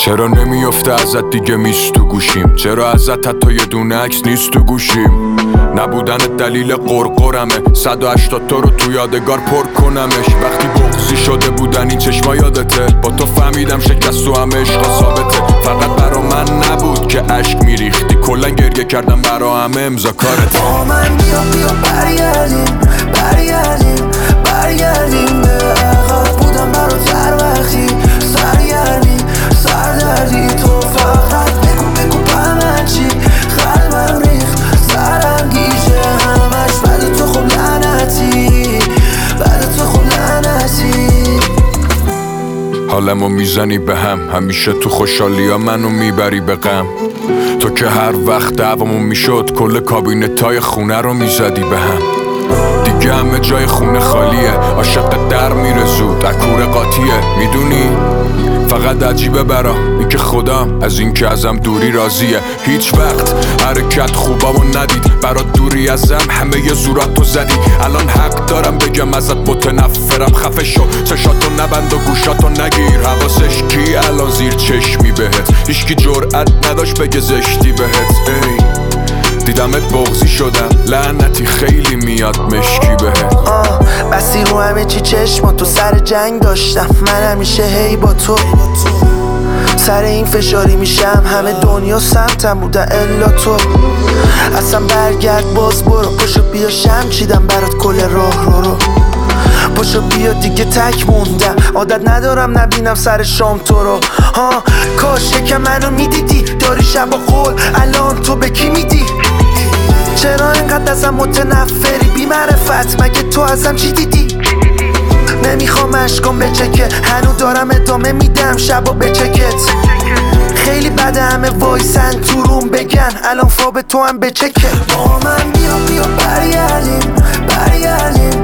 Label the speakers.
Speaker 1: چرا نمیافته ازت دیگه میست تو گوشیم؟ چرا ازت حتی یه دونه عکس نیست تو گوشیم؟ نبودنت دلیل قرقرمه 180 تا رو تو یادگار پر کنمش. وقتی بغضی شده بودن این چشما یادته، با تو فهمیدم شکست و همه عشقا ثابته. فقط برا من نبود که عشق میریختی، کلا گریه کردم برا همه امضا کارت.
Speaker 2: با من بیا برگردیم به عقب. بودم برات هر وقتی سردردی تو فقط بگو به چی قلبم ریخت سرم گیجه همش بعد تو خب لعنتی
Speaker 1: حالمو میزنی به هم، همیشه تو خوشحالی ها منو میبری به غم. تو که هر وقت دعوامون میشد کل کابینتای خونه رو میزدی به هم. دیگه همه جای خونه خالیه، عاشق در میره زود اکور قاطیه. میدونی فقط عجیبه برا این که خودم از این که ازم دوری راضیه. هیچ وقت حرکت خوبامو ندید، برات دوری ازم همه ی زوراتو زدی. الان حق دارم بگم ازت متنفرم، خفه شو چشاتو نبند و گوشاتو نگیر. حواسش کی الان زیر چشمی بهت؟ هیچکی جرأت نداشت بگه زشتی بهت. ای دیدمت بغضی شدم لعنتی خیلی میاد مشکی بهت.
Speaker 2: بسی رو همه چی چشم تو سر جنگ داشتم، من همیشه هی با تو سر این فشاری میشم. همه دنیا سمتم بودن الا تو. اصلا برگرد باز برو، پشو بیا شم چیدم برات کل راه رو. پشو بیا دیگه تک موندم، عادت ندارم نبینم سر شام تو رو. کاش که منو میدیدی داری شب و قول، الان تو به کی میدی؟ چرا اینقدر ازم متنفری بی معرفت؟ مگه تو ازم چی دیدی؟ نمیخوام اشکام بچکه، هنو دارم ادامه میدم شبا بچکت. خیلی بده همه وایسن تو روم بگن الان فاب تو هم بچکه. با من بیا برگردیم